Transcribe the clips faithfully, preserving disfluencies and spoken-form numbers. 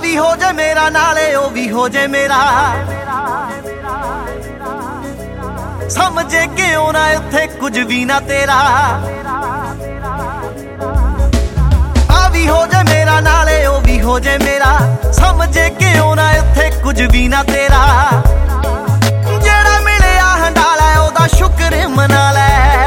ਵੀ ਹੋ ਜੇ ਮੇਰਾ ਨਾਲੇ ਉਹ ਵੀ ਹੋ ਜੇ ਮੇਰਾ, ਸਮਝੇ ਕਿਉਂ ਨਾ ਉੱਥੇ ਕੁਝ ਵੀ ਨਾ ਤੇਰਾ। ਆ ਵੀ ਹੋ ਜੇ ਮੇਰਾ ਨਾਲੇ ਉਹ ਵੀ ਹੋ ਜੇ ਮੇਰਾ, ਸਮਝੇ ਕਿਉਂ ਨਾ ਉੱਥੇ ਕੁਝ ਵੀ ਨਾ ਤੇਰਾ। ਜਿਹੜਾ ਮਿਲਿਆ ਹੰਡਾਲਾ ਉਹਦਾ ਸ਼ੁਕਰ ਮਨਾ ਲੈ,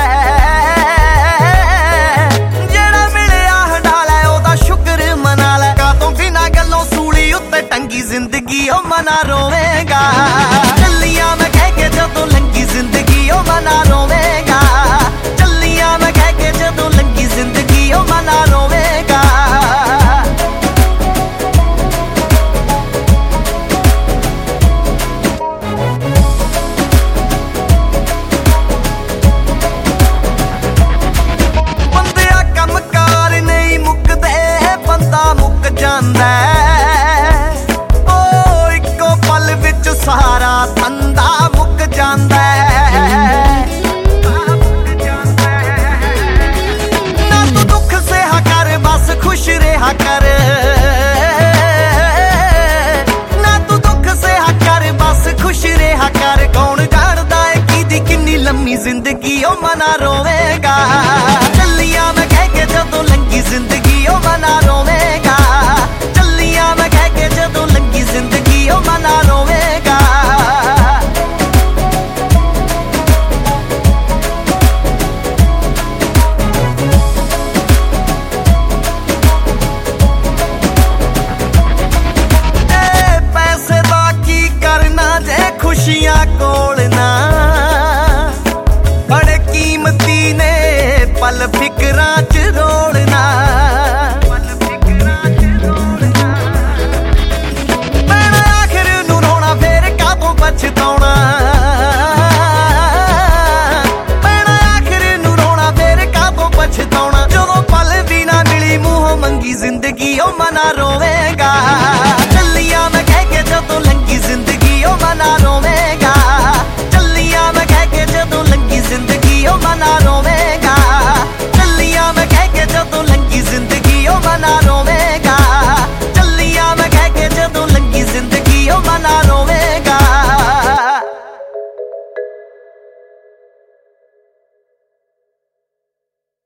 ਜਿਹੜਾ ਮਿਲਿਆ ਹੰਡਾਲਾ ਉਹਦਾ ਸ਼ੁਕਰ ਮਨਾ ਲੈ। ਕਾਤੋਂ ਬਿਨਾਂ ਗੱਲੋਂ ਸੂਲੀ ਉੱਤੇ ਟੰਗੀ ਜ਼ਿੰਦਗੀ ਉਹ ਮਨਾ ਰੋਵੇਂਗਾ। ਚੱਲੀਆਂ ਮੈਂ ਕਹਿ ਕੇ ਜਦੋਂ ਲੰਗੀ ਜ਼ਿੰਦਗੀ ਉਹ ਮਨਾ ਰੋਵੇਂਗਾ। ਚੱਲੀਆਂ ਮੈਂ ਕਹਿ ਕੇ ਜਦੋਂ ਲੰਗੀ ਜ਼ਿੰਦਗੀ ਉਹ ਮਨਾ ਰੋਵੇਂਗਾ। ਬੰਦਿਆ ਕੰਮਕਾਰ ਨਹੀਂ ਮੁੱਕਦੇ, ਬੰਦਾ ਮੁੱਕ ਜਾਂਦਾ। ਉਹ ਇੱਕੋ ਪਲ ਵਿੱਚ ਸਾਰਾ ਧੰਦਾ ਮੁੱਕ ਜਾਂਦਾ। ਨਾ ਤੂੰ ਦੁੱਖ ਸਹਾ ਕਰ ਬਸ ਖੁਸ਼ ਰਿਹਾ ਕਰ, ਨਾ ਤੂੰ ਦੁੱਖ ਸਹਾ ਕਰ ਬਸ ਖੁਸ਼ ਰਿਹਾ ਕਰ। ਕੌਣ ਜਾਣਦਾ ਏ ਕਿਹਦੀ ਕਿੰਨੀ ਲੰਮੀ ਜ਼ਿੰਦਗੀ ਉਹ ਮਨਾ ਰੋਵੇਂਗਾ। ਚੱਲੀਆਂ ਮੈਂ ਕਹਿ ਕੇ ਜਦੋਂ ਲੰਗੀ ਜ਼ਿੰਦਗੀ ਉਹ ਮਨਾ ਰੋਵੇਂਗਾ। ਚੱਲੀਆਂ ਮੈਂ ਕਹਿ ਕੇ ਜਦੋਂ ਲੰਗੀ ਜ਼ਿੰਦਗੀ ਉਹ ਮਨਾ ਰੋਵੇਂਗਾ। ਏ ਪੈਸੇ ਦਾ ਕੀ ਕਰਨਾ ਜੇ ਖੁਸ਼ੀਆਂ ਕੋਲ ਨਾ, ਬੜੇ ਕੀਮਤੀ ਨੇ ਪਲ ਫਿਕਰਾਂ ਚ ਰੋਲਣਾ। ਪੈਣਾ ਆਖਿਰ ਨੂੰ ਰੋਣਾ ਫੇਰ ਕਾਹਤੋਂ ਪਛਤਾਉਣਾ। ਪੈਣਾ ਆਖਿਰ ਨੂੰ ਰੋਣਾ ਫੇਰ ਕਾਹਤੋਂ ਪਛਤਾਉਣਾ। ਜਦੋਂ ਪਲ ਵੀ ਨਾ ਮਿਲੀ ਮੂੰਹੋਂ ਮੰਗੀ ਜ਼ਿੰਦਗੀ ਉਹ ਮਨਾ ਰੋਵੇ।